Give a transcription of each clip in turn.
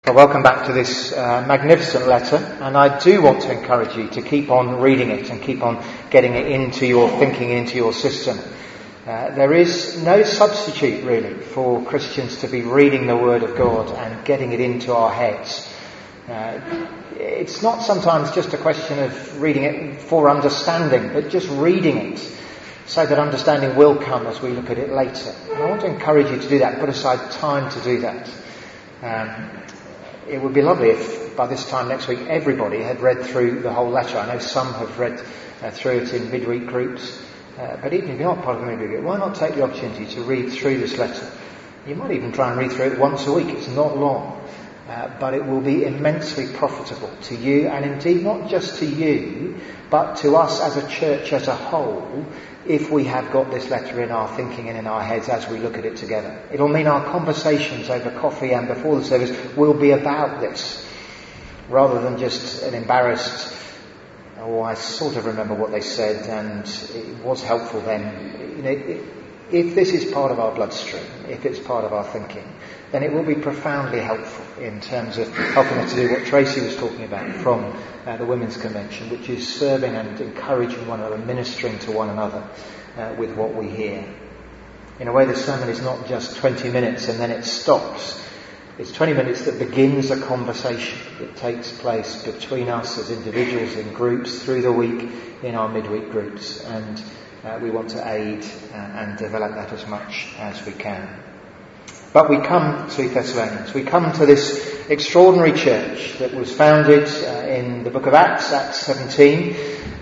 Well, welcome back to this magnificent letter, and I do want to encourage you to keep on reading it and keep on getting it into your thinking, into your system. There is no substitute really for Christians to be reading the Word of God and getting it into our heads. It's not sometimes just a question of reading it for understanding, but just reading it so that understanding will come as we look at it later. And I want to encourage you to do that, put aside time to do that. It would be lovely if by this time next week everybody had read through the whole letter. I know some have read through it in midweek groups, but even if you're not part of the midweek group, why not take the opportunity to read through this letter? You might even try and read through it once a week. It's not long, but it will be immensely profitable to you, and indeed not just to you, but to us as a church as a whole, if we have got this letter in our thinking and in our heads as we look at it together. It'll mean our conversations over coffee and before the service will be about this, rather than just an embarrassed, I sort of remember what they said and it was helpful then. If this is part of our bloodstream, if it's part of our thinking, then it will be profoundly helpful in terms of helping us to do what Tracy was talking about from the Women's Convention, which is serving and encouraging one another, ministering to one another with what we hear. In a way, the sermon is not just 20 minutes and then it stops. It's 20 minutes that begins a conversation that takes place between us as individuals in groups through the week in our midweek groups. And we want to aid and develop that as much as we can. But we come to Thessalonians. We come to this extraordinary church that was founded in the book of Acts, Acts 17,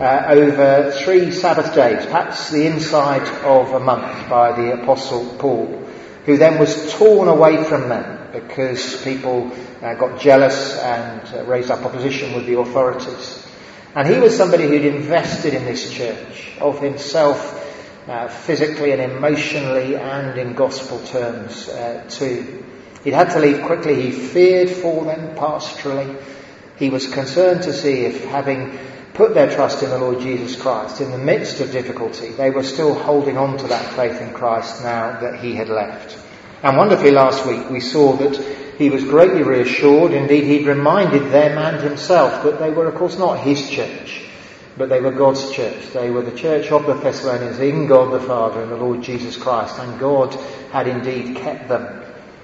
over 3 Sabbath days, perhaps the inside of a month, by the Apostle Paul, who then was torn away from them because people got jealous and raised up opposition with the authorities. And he was somebody who'd invested in this church, of himself physically and emotionally and in gospel terms too. He'd had to leave quickly. He feared for them pastorally. He was concerned to see if, having put their trust in the Lord Jesus Christ in the midst of difficulty, they were still holding on to that faith in Christ now that he had left. And wonderfully last week we saw that he was greatly reassured. Indeed, he'd reminded them and himself that they were, of course, not his church, but they were God's church. They were the church of the Thessalonians in God the Father and the Lord Jesus Christ, and God had indeed kept them.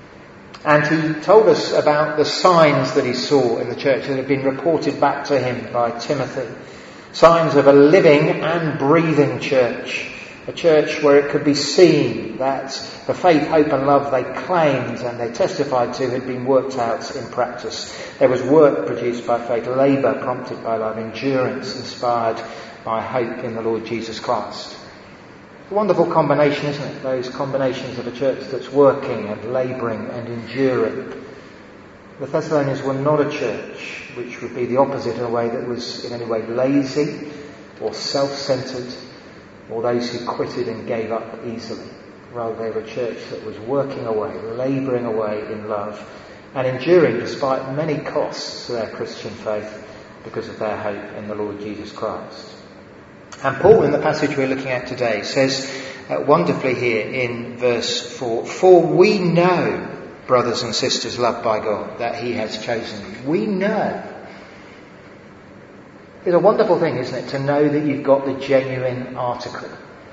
And he told us about the signs that he saw in the church that had been reported back to him by Timothy. Signs of a living and breathing church. A church where it could be seen that the faith, hope and love they claimed and they testified to had been worked out in practice. There was work produced by faith, labour prompted by love, endurance inspired by hope in the Lord Jesus Christ. It's a wonderful combination, isn't it? Those combinations of a church that's working and labouring and enduring. The Thessalonians were not a church which would be the opposite in a way that was in any way lazy or self-centred, or those who quitted and gave up easily. Rather, they were a church that was working away, labouring away in love, and enduring despite many costs to their Christian faith because of their hope in the Lord Jesus Christ. And Paul, in the passage we're looking at today, says wonderfully here in verse 4, "For we know, brothers and sisters loved by God, that he has chosen you." We know. It's a wonderful thing, isn't it, to know that you've got the genuine article.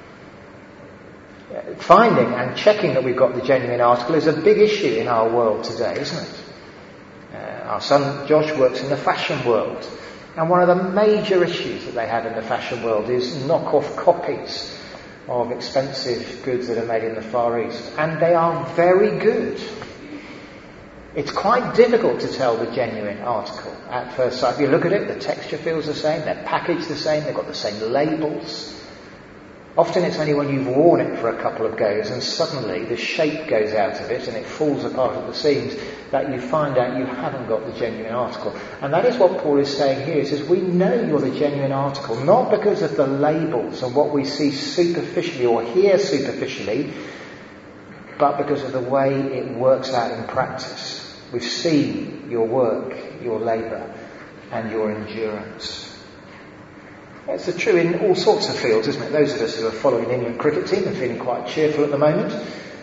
Finding and checking that we've got the genuine article is a big issue in our world today, isn't it? Our son Josh works in the fashion world, and one of the major issues that they have in the fashion world is knock-off copies of expensive goods that are made in the Far East, and they are very good. It's quite difficult to tell the genuine article at first sight. If you look at it, the texture feels the same, they're packaged the same, they've got the same labels. Often it's only when you've worn it for a couple of goes and suddenly the shape goes out of it and it falls apart at the seams that you find out you haven't got the genuine article. And that is what Paul is saying here. He says, we know you're the genuine article, not because of the labels and what we see superficially or hear superficially, but because of the way it works out in practice. We've seen your work, your labour, and your endurance. It's true in all sorts of fields, isn't it? Those of us who are following the England cricket team are feeling quite cheerful at the moment.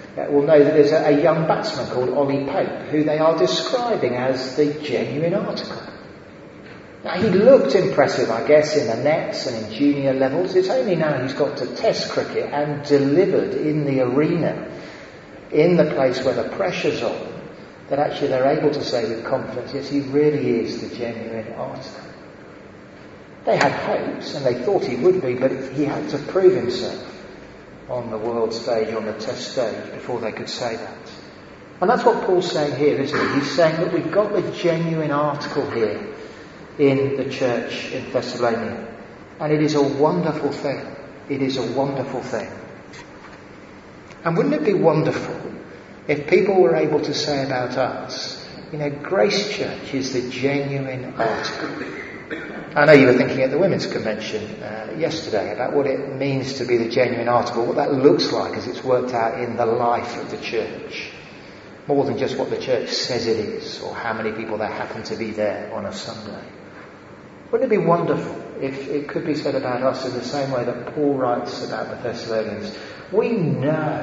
will know that there's a young batsman called Ollie Pope who they are describing as the genuine article. Now, he looked impressive, I guess, in the nets and in junior levels. It's only now he's got to Test cricket and delivered in the arena, in the place where the pressure's on, that actually they're able to say with confidence, yes, he really is the genuine article. They had hopes, and they thought he would be, but he had to prove himself on the world stage, on the Test stage, before they could say that. And that's what Paul's saying here, isn't he? He's saying that we've got the genuine article here in the church in Thessalonica. And it is a wonderful thing. It is a wonderful thing. And wouldn't it be wonderful if people were able to say about us, Grace Church is the genuine article. I know you were thinking at the Women's Convention yesterday about what it means to be the genuine article, what that looks like as it's worked out in the life of the church. More than just what the church says it is, or how many people there happen to be there on a Sunday. Wouldn't it be wonderful if it could be said about us in the same way that Paul writes about the Thessalonians? We know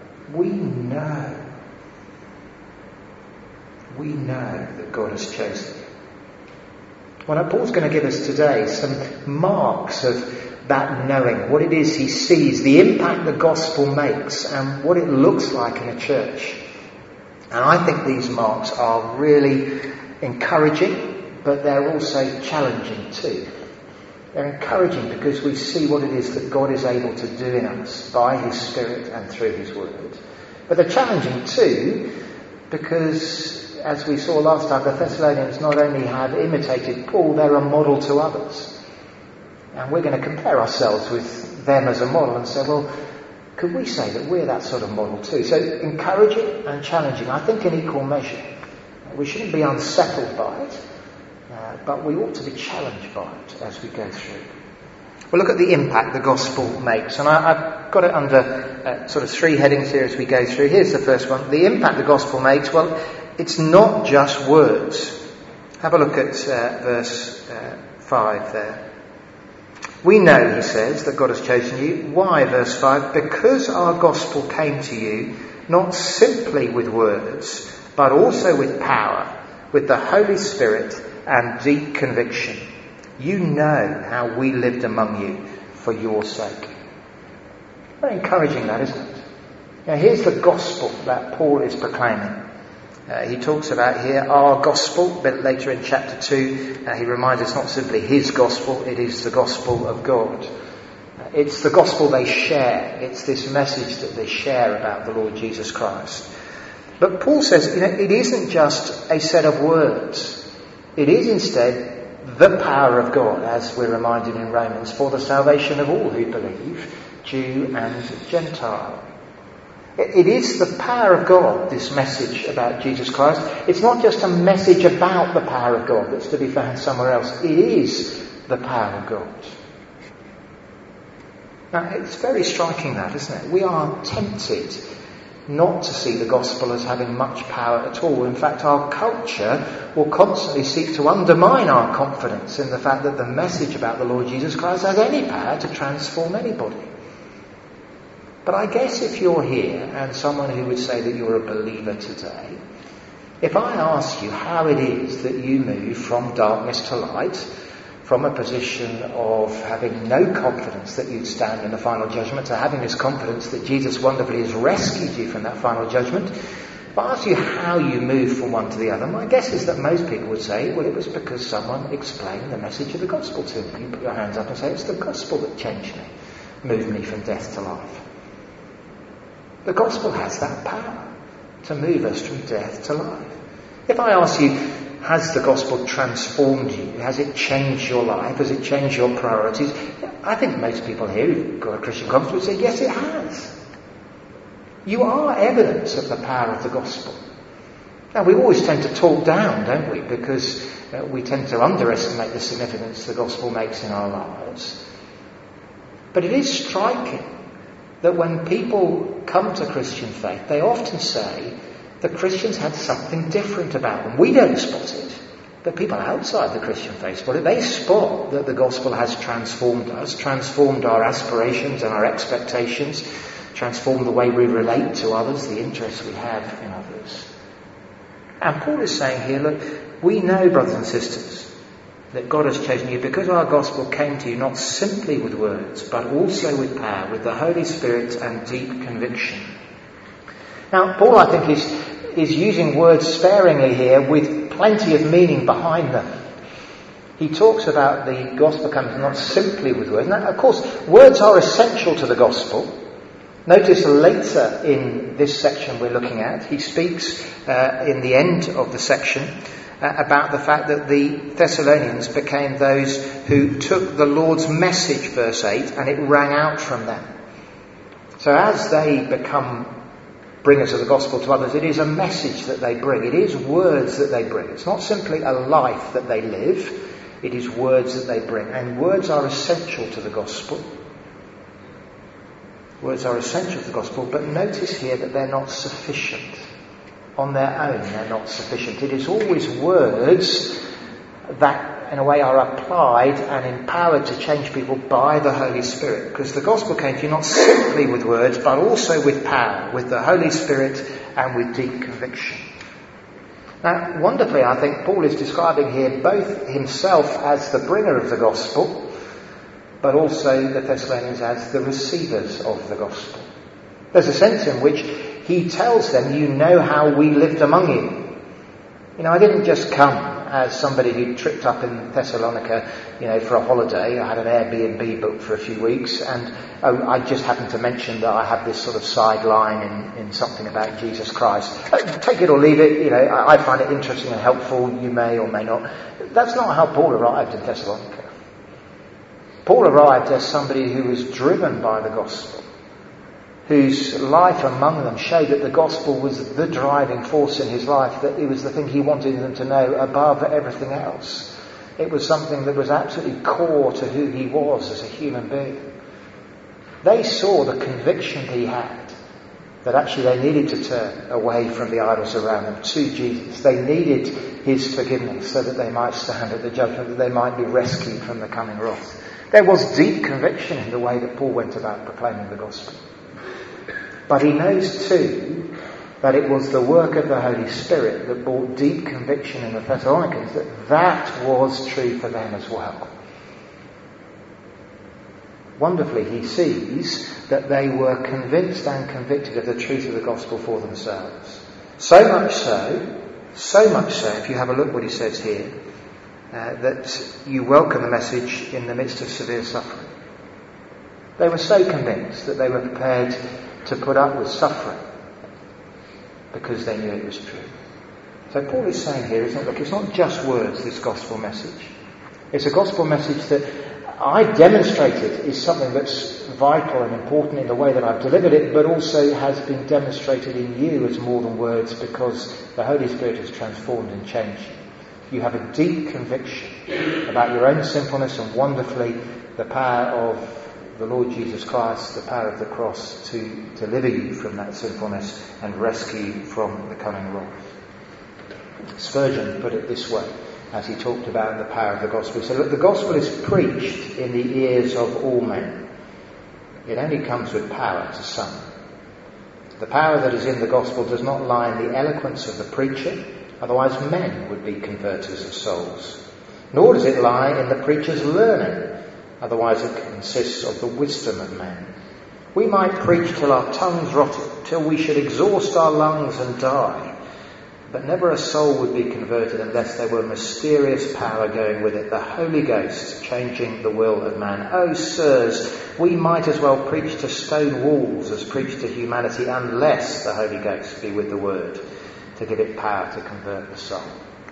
that God has chosen you. Well, Paul's going to give us today some marks of that knowing, what it is he sees, the impact the gospel makes, and what it looks like in a church. And I think these marks are really encouraging, but they're also challenging too. They're encouraging because we see what it is that God is able to do in us by his Spirit and through his word. But they're challenging too because, as we saw last time, the Thessalonians not only have imitated Paul, they're a model to others. And we're going to compare ourselves with them as a model and say, well, could we say that we're that sort of model too? So encouraging and challenging, I think in equal measure. We shouldn't be unsettled by it, but we ought to be challenged by it as we go through. Well, look at the impact the gospel makes. And I've got it under sort of three headings here as we go through. Here's the first one. The impact the gospel makes, well, it's not just words. Have a look at verse 5 there. We know, he says, that God has chosen you. Why, verse 5? Because our gospel came to you not simply with words, but also with power, with the Holy Spirit and deep conviction. You know how we lived among you for your sake. Very encouraging that, isn't it? Now, here's the gospel that Paul is proclaiming. He talks about here our gospel, a bit later in chapter 2. He reminds us not simply his gospel, it is the gospel of God. It's the gospel they share. It's this message that they share about the Lord Jesus Christ. But Paul says, it isn't just a set of words. It is instead the power of God, as we're reminded in Romans, for the salvation of all who believe, Jew and Gentile. It is the power of God, this message about Jesus Christ. It's not just a message about the power of God that's to be found somewhere else. It is the power of God. Now, it's very striking that, isn't it? We are tempted not to see the gospel as having much power at all. In fact, our culture will constantly seek to undermine our confidence in the fact that the message about the Lord Jesus Christ has any power to transform anybody. But I guess if you're here and someone who would say that you're a believer today, if I ask you how it is that you move from darkness to light, from a position of having no confidence that you'd stand in the final judgment to having this confidence that Jesus wonderfully has rescued you from that final judgment, if I ask you how you move from one to the other, my guess is that most people would say, well, it was because someone explained the message of the gospel to me. You put your hands up and say, it's the gospel that changed me, moved me from death to life. The gospel has that power to move us from death to life. If I ask you, has the gospel transformed you? Has it changed your life? Has it changed your priorities? I think most people here who've got a Christian conscience would say, yes, it has. You are evidence of the power of the gospel. Now, we always tend to talk down, don't we? Because we tend to underestimate the significance the gospel makes in our lives. But it is striking that when people come to Christian faith, they often say that Christians had something different about them. We don't spot it, but people outside the Christian faith spot it. They spot that the gospel has transformed us, transformed our aspirations and our expectations, transform the way we relate to others, the interests we have in others. And Paul is saying here, look, we know, brothers and sisters, that God has chosen you because our gospel came to you not simply with words, but also with power, with the Holy Spirit and deep conviction. Now, Paul, I think, is using words sparingly here with plenty of meaning behind them. He talks about the gospel coming not simply with words. Now, of course, words are essential to the gospel. Notice later in this section we're looking at, he speaks in the end of the section about the fact that the Thessalonians became those who took the Lord's message, verse 8, and it rang out from them. So as they become bringers of the gospel to others, it is a message that they bring. It is words that they bring. It's not simply a life that they live. It is words that they bring. And words are essential to the gospel. Words are essential to the gospel, but notice here that they're not sufficient. On their own, they're not sufficient. It is always words that, in a way, are applied and empowered to change people by the Holy Spirit. Because the gospel came to you not simply with words, but also with power, with the Holy Spirit and with deep conviction. Now, wonderfully, I think Paul is describing here both himself as the bringer of the gospel, but also the Thessalonians as the receivers of the gospel. There's a sense in which he tells them, you know how we lived among you. You know, I didn't just come as somebody who tripped up in Thessalonica, for a holiday. I had an Airbnb booked for a few weeks, and I just happened to mention that I have this sort of sideline in something about Jesus Christ. Take it or leave it, I find it interesting and helpful. You may or may not. That's not how Paul arrived in Thessalonica. Paul arrived as somebody who was driven by the gospel, whose life among them showed that the gospel was the driving force in his life, that it was the thing he wanted them to know above everything else. It was something that was absolutely core to who he was as a human being. They saw the conviction he had that actually they needed to turn away from the idols around them to Jesus. They needed his forgiveness so that they might stand at the judgment, that they might be rescued from the coming wrath. There was deep conviction in the way that Paul went about proclaiming the gospel. But he knows too that it was the work of the Holy Spirit that brought deep conviction in the Thessalonians, that was true for them as well. Wonderfully, he sees that they were convinced and convicted of the truth of the gospel for themselves. So much so, if you have a look what he says here, that you welcome the message in the midst of severe suffering. They were so convinced that they were prepared to put up with suffering because they knew it was true. So Paul is saying here, isn't it? Look, it's not just words, this gospel message. It's a gospel message that I demonstrated is something that's vital and important in the way that I've delivered it, but also has been demonstrated in you as more than words because the Holy Spirit has transformed and changed you. You have a deep conviction about your own sinfulness and wonderfully the power of the Lord Jesus Christ, the power of the cross to deliver you from that sinfulness and rescue you from the coming wrath. Spurgeon put it this way as he talked about the power of the gospel. He said, look, the gospel is preached in the ears of all men. It only comes with power to some. The power that is in the gospel does not lie in the eloquence of the preacher, otherwise men would be converters of souls. Nor does it lie in the preacher's learning, otherwise it consists of the wisdom of man. We might preach till our tongues rotted, till we should exhaust our lungs and die. But never a soul would be converted unless there were mysterious power going with it, the Holy Ghost changing the will of man. Oh, sirs, we might as well preach to stone walls as preach to humanity unless the Holy Ghost be with the word to give it power to convert the soul.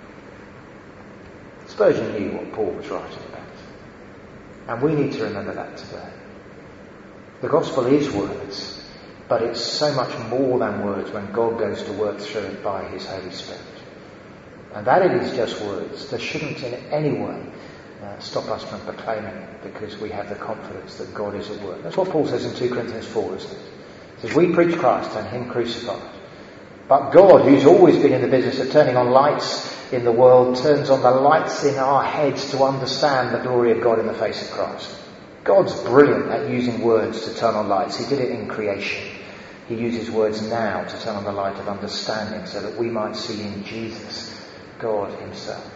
Spurgeon knew what Paul was writing about. And we need to remember that today. The gospel is words. But it's so much more than words when God goes to work through it by his Holy Spirit. And that it is just words. There shouldn't in any way stop us from proclaiming it because we have the confidence that God is at work. That's what Paul says in 2 Corinthians 4, isn't it? He says, we preach Christ and him crucified. But God, who's always been in the business of turning on lights in the world, turns on the lights in our heads to understand the glory of God in the face of Christ. God's brilliant at using words to turn on lights. He did it in creation. he uses words now to turn on the light of understanding so that we might see in Jesus God himself.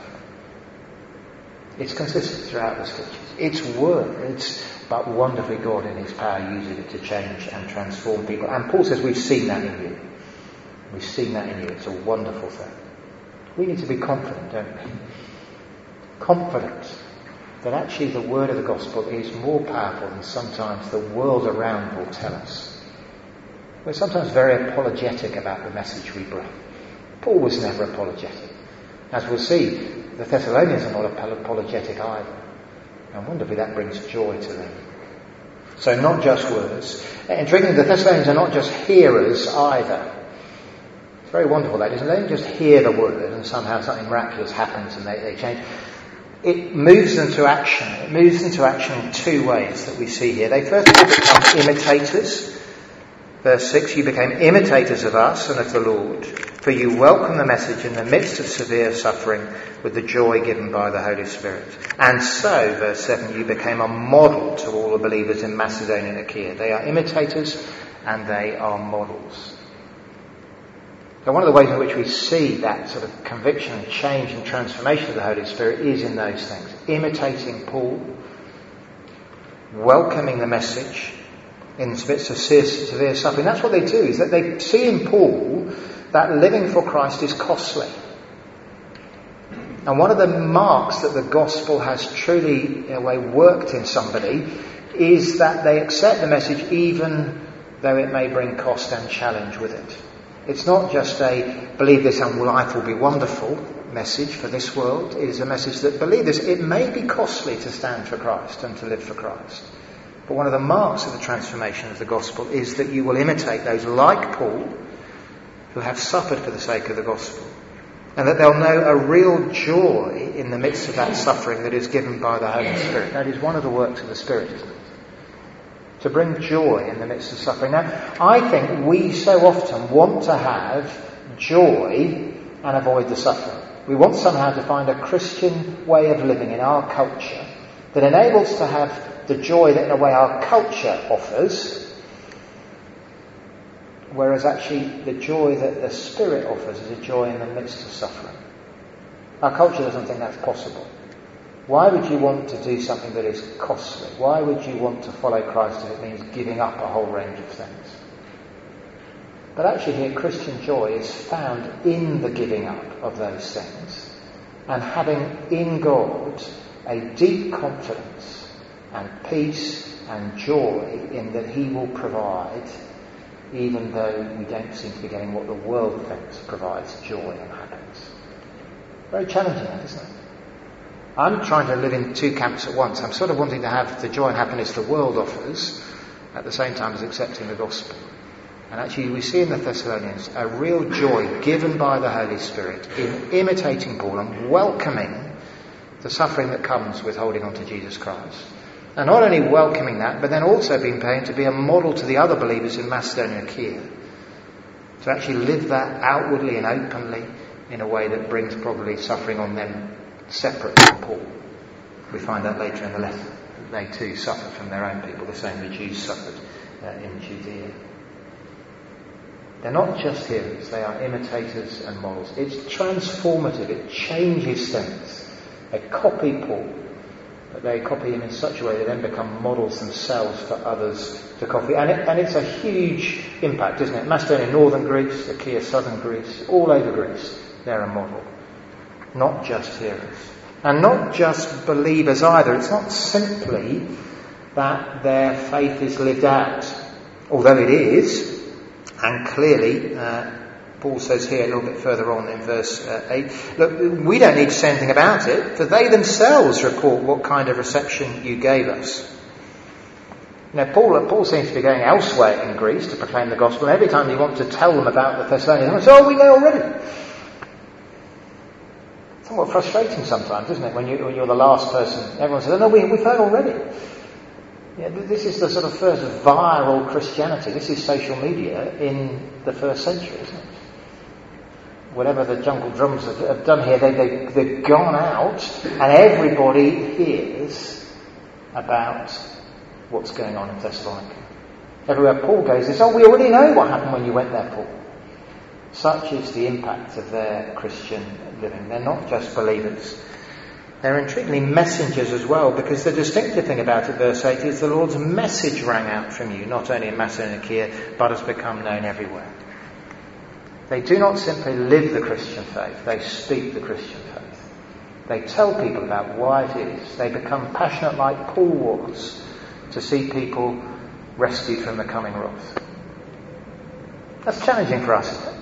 It's consistent throughout the scriptures. It's words, but wonderfully God in his power uses it to change and transform people. And Paul says, we've seen that in you. We've seen that in you. It's a wonderful thing. We need to be confident, don't we? Confident that actually the word of the gospel is more powerful than sometimes the world around will tell us. We're sometimes very apologetic about the message we bring. Paul was never apologetic. As we'll see, the Thessalonians are not apologetic either. And wonderfully that brings joy to them. So not just words. Intriguingly, the Thessalonians are not just hearers either. It's very wonderful that, isn't it? They don't just hear the word and somehow something miraculous happens and they change. It moves them to action. It moves them to action in two ways that we see here. They first of all become imitators. Verse 6, you became imitators of us and of the Lord, for you welcomed the message in the midst of severe suffering with the joy given by the Holy Spirit. And so, verse 7, you became a model to all the believers in Macedonia and Achaia. They are imitators and they are models. So one of the ways in which we see that sort of conviction and change and transformation of the Holy Spirit is in those things. Imitating Paul, welcoming the message in the midst of severe suffering. That's what they do, is that they see in Paul that living for Christ is costly. And one of the marks that the gospel has truly, in a way, worked in somebody is that they accept the message even though it may bring cost and challenge with it. It's not just a believe this and life will be wonderful message for this world. It is a message that believe this, it may be costly to stand for Christ and to live for Christ. But one of the marks of the transformation of the gospel is that you will imitate those like Paul who have suffered for the sake of the gospel. And that they'll know a real joy in the midst of that suffering that is given by the Holy Spirit. That is one of the works of the Spirit, isn't it? To bring joy in the midst of suffering. Now, I think we so often want to have joy and avoid the suffering. We want somehow to find a Christian way of living in our culture that enables us to have the joy that in a way our culture offers, whereas actually the joy that the Spirit offers is a joy in the midst of suffering. Our culture doesn't think that's possible. Why would you want to do something that is costly? Why would you want to follow Christ if it means giving up a whole range of things? But actually here Christian joy is found in the giving up of those things and having in God a deep confidence and peace and joy in that he will provide, even though we don't seem to be getting what the world thinks provides joy and happiness. Very challenging, isn't it? I'm trying to live in two camps at once. I'm sort of wanting to have the joy and happiness the world offers at the same time as accepting the gospel. And actually we see in the Thessalonians a real joy given by the Holy Spirit in imitating Paul and welcoming the suffering that comes with holding on to Jesus Christ. And not only welcoming that, but then also being paid to be a model to the other believers in Macedonia and Achaia. To actually live that outwardly and openly in a way that brings probably suffering on them separate from Paul. We find that later in the letter. They too suffered from their own people, the same the Jews suffered in Judea. They're not just hearers, they are imitators and models. It's transformative, it changes things. They copy Paul. But they copy him in such a way they then become models themselves for others to copy. And it's a huge impact, isn't it? Macedonia, northern Greece, Achaia, southern Greece, all over Greece, they're a model. Not just hearers. And not just believers either. It's not simply that their faith is lived out. Although it is, and clearly Paul says here a little bit further on in verse 8, look, we don't need to say anything about it, for they themselves report what kind of reception you gave us. Now, Paul seems to be going elsewhere in Greece to proclaim the gospel, and every time you want to tell them about the Thessalonians, they say, we know already. Somewhat frustrating sometimes, isn't it, when you're the last person. Everyone says, we've heard already. Yeah, this is the sort of first viral Christianity. This is social media in the first century, isn't it? Whatever the jungle drums have done here, they've gone out and everybody hears about what's going on in Thessalonica. Everywhere Paul goes, it's, we already know what happened when you went there, Paul. Such is the impact of their Christian living. They're not just believers. They're intriguingly messengers as well, because the distinctive thing about it, verse 8, is the Lord's message rang out from you, not only in Macedonia and Achaia, but has become known everywhere. They do not simply live the Christian faith, they speak the Christian faith. They tell people about why it is. They become passionate like Paul was to see people rescued from the coming wrath. That's challenging for us, isn't it?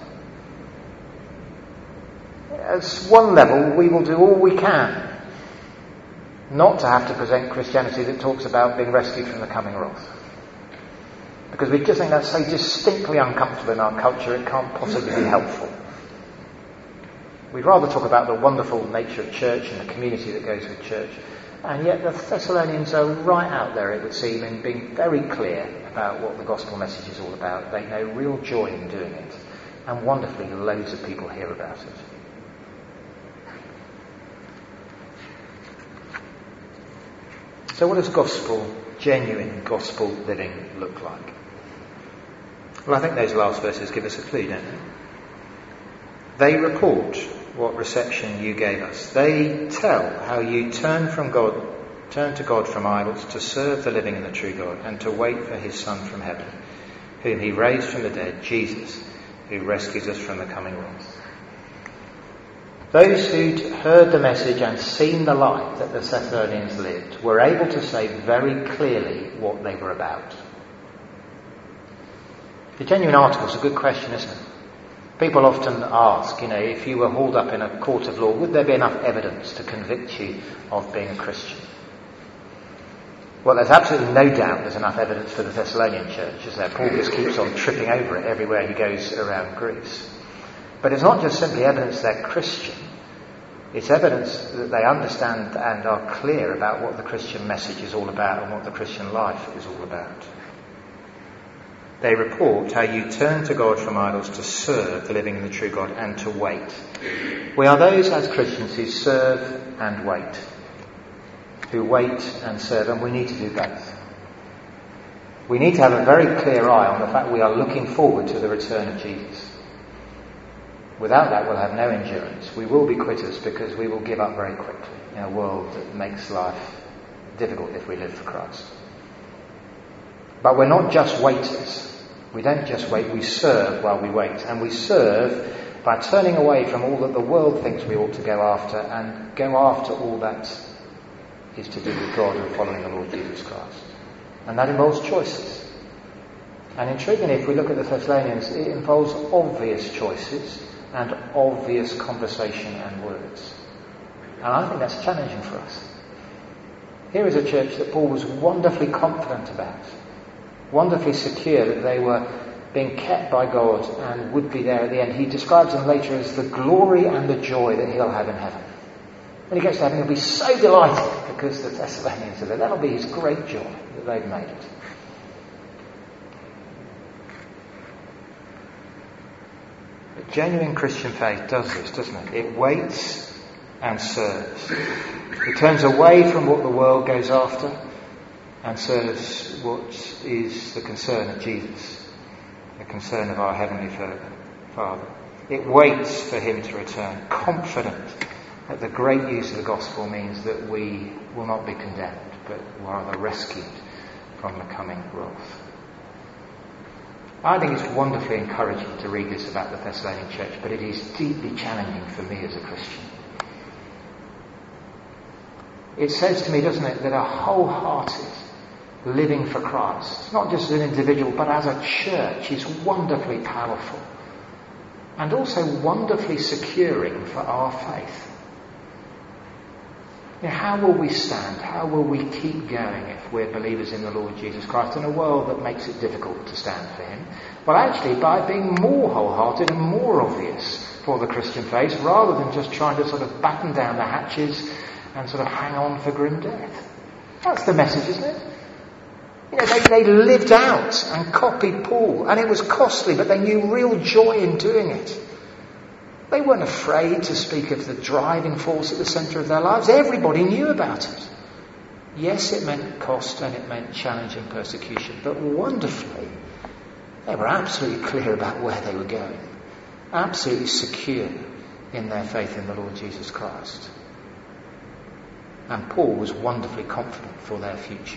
At one level, we will do all we can not to have to present Christianity that talks about being rescued from the coming wrath. Because we just think that's so distinctly uncomfortable in our culture, it can't possibly be helpful. We'd rather talk about the wonderful nature of church and the community that goes with church. And yet the Thessalonians are right out there, it would seem, in being very clear about what the gospel message is all about. They know real joy in doing it. And wonderfully, loads of people hear about it. So what does genuine gospel living look like? Well, I think those last verses give us a clue, don't they? They report what reception you gave us. They tell how you turned to God from idols to serve the living and the true God, and to wait for his Son from heaven, whom he raised from the dead, Jesus, who rescues us from the coming wrath. Those who'd heard the message and seen the life that the Thessalonians lived were able to say very clearly what they were about. The genuine article is a good question, isn't it? People often ask, if you were hauled up in a court of law, would there be enough evidence to convict you of being a Christian? Well, there's absolutely no doubt there's enough evidence for the Thessalonian church, is there? Paul just keeps on tripping over it everywhere he goes around Greece. But it's not just simply evidence they're Christian. It's evidence that they understand and are clear about what the Christian message is all about and what the Christian life is all about. They report how you turn to God from idols to serve the living and the true God and to wait. We are those as Christians who serve and wait. Who wait and serve, and we need to do both. We need to have a very clear eye on the fact we are looking forward to the return of Jesus. Without that, we'll have no endurance. We will be quitters because we will give up very quickly in a world that makes life difficult if we live for Christ. But we're not just waiters. We don't just wait, we serve while we wait. And we serve by turning away from all that the world thinks we ought to go after and go after all that is to do with God and following the Lord Jesus Christ. And that involves choices. And intriguingly, if we look at the Thessalonians, it involves obvious choices and obvious conversation and words. And I think that's challenging for us. Here is a church that Paul was wonderfully confident about, wonderfully secure that they were being kept by God and would be there at the end. He describes them later as the glory and the joy that he'll have in heaven. When he gets to heaven, he'll be so delighted because the Thessalonians are there. That'll be his great joy that they've made it. Genuine Christian faith does this, doesn't it? It waits and serves. It turns away from what the world goes after and serves what is the concern of Jesus, the concern of our Heavenly Father. It waits for him to return, confident that the great news of the gospel means that we will not be condemned, but rather rescued from the coming wrath. I think it's wonderfully encouraging to read this about the Thessalonian church, but it is deeply challenging for me as a Christian. It says to me, doesn't it, that a wholehearted living for Christ, not just as an individual, but as a church, is wonderfully powerful and also wonderfully securing for our faith. How will we stand? How will we keep going if we're believers in the Lord Jesus Christ in a world that makes it difficult to stand for him? Well, actually, by being more wholehearted and more obvious for the Christian faith, rather than just trying to sort of batten down the hatches and sort of hang on for grim death. That's the message, isn't it? They lived out and copied Paul, and it was costly, but they knew real joy in doing it. They weren't afraid to speak of the driving force at the centre of their lives. Everybody knew about it. Yes, it meant cost and it meant challenge and persecution, but wonderfully, they were absolutely clear about where they were going, absolutely secure in their faith in the Lord Jesus Christ. And Paul was wonderfully confident for their future.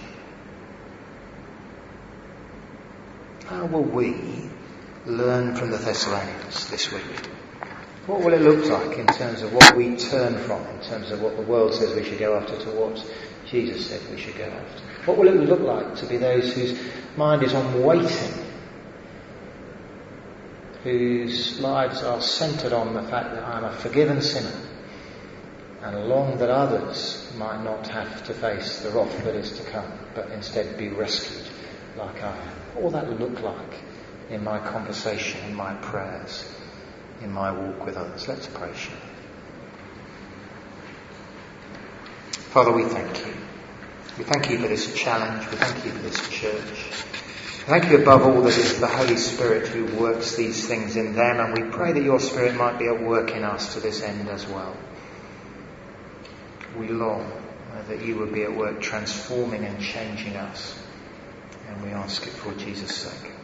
How will we learn from the Thessalonians this week? What will it look like in terms of what we turn from, in terms of what the world says we should go after to what Jesus said we should go after? What will it look like to be those whose mind is on waiting, whose lives are centred on the fact that I'm a forgiven sinner and long that others might not have to face the wrath that is to come, but instead be rescued like I am? What will that look like in my conversation, in my prayers, in my walk with others? Let's pray, shall we? Father, we thank you. We thank you for this challenge. We thank you for this church. Thank you above all that it's the Holy Spirit who works these things in them, and we pray that your Spirit might be at work in us to this end as well. We long that you would be at work transforming and changing us, and we ask it for Jesus' sake.